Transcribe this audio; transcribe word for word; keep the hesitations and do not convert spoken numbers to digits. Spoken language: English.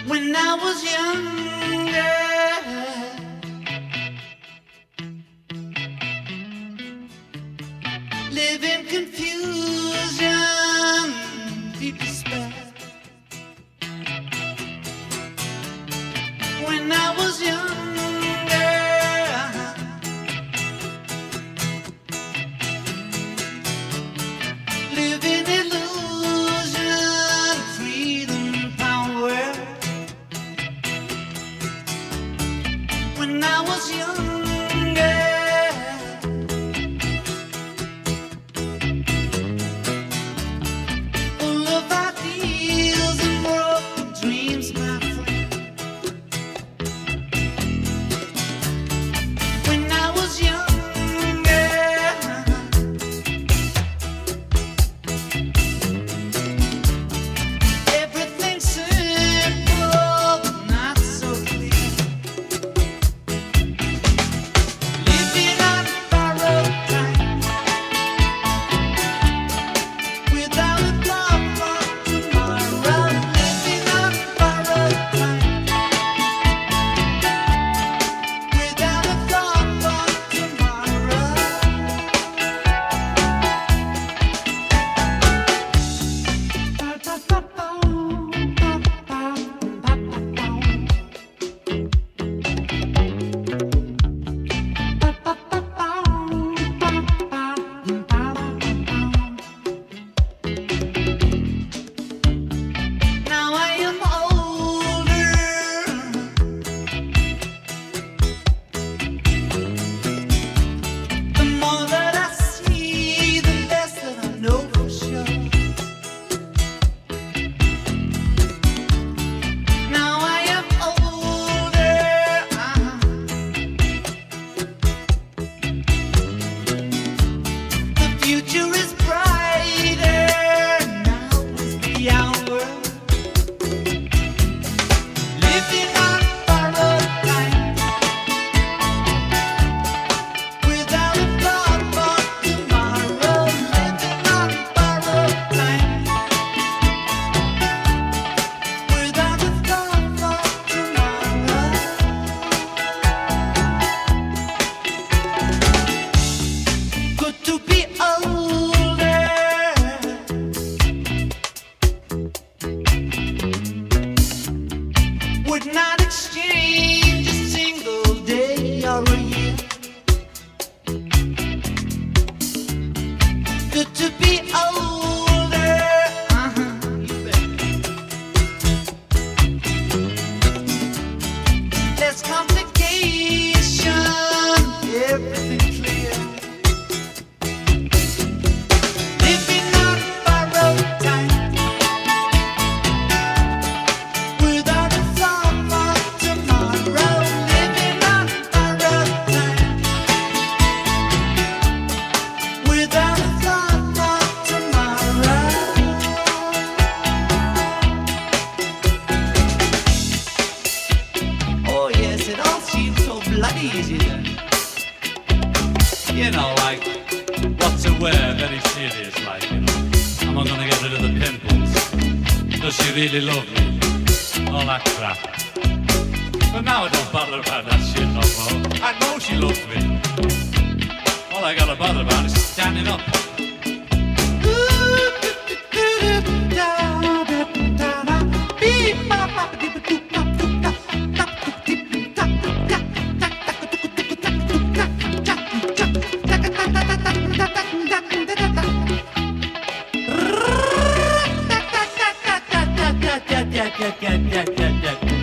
When I was younger, live in confusion, deep despair. When I was younger, live in illusion, freedom, power. When I was younger, full of ideals and broken dreams, my friend. When I was younger, everything simple, but not so clear. Living on borrowed time, without a thought for tomorrow. Living on borrowed time, without a thought for tomorrow. Now I am older, the more that I see, the less that I know for sure. Now I am older, uh-huh. The future is brighter, now is the hour. Living on borrowed time, without a thought for tomorrow. Living on borrowed time, without a thought for tomorrow. Good to be older, would not exchange a single day or a year. Good to be older, uh-huh, you bet. Less complication, everything clear. Living on borrowed time, without a thought for tomorrow. Living on borrowed time, without a thought for tomorrow. Oh yes, it all seems so bloody easy then. You know, like, what to wear, very serious, like, you know. Am I gonna get rid of the pimples? Does she really love me? All that crap. But now I don't bother about that shit no more. I know she loves me. All I gotta bother about is standing up. Yeah, yeah, yeah, yeah, yeah.